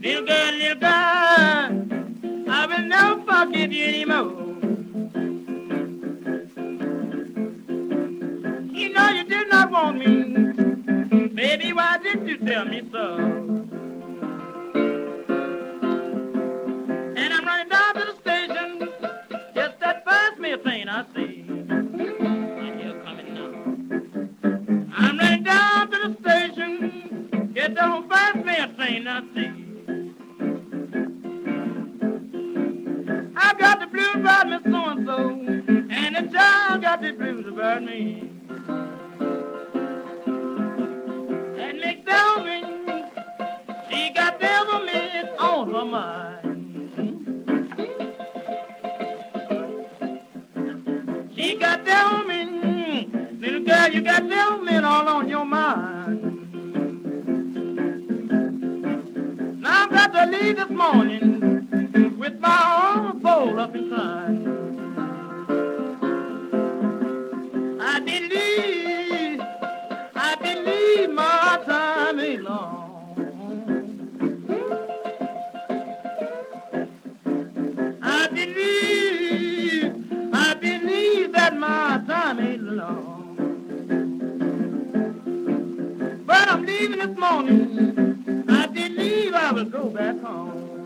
little girl, I will never forgive you anymore. You know you did not want me. Baby, why did you tell me so? And I'm running down to the station, just that first mail train I see. And you're coming now. I'm running down to the station, get the first mail train I see. I got the blues about Miss So-and-so, and the child got the blues about me. And Miss Delvin, she got devil me on her mind. She got devil me, little girl, you got devil me all on your mind. Now I've got to leave this morning with my arms folded up inside. I believe my time ain't long. I believe that my time ain't long. But I'm leaving this morning. I believe I will go back home.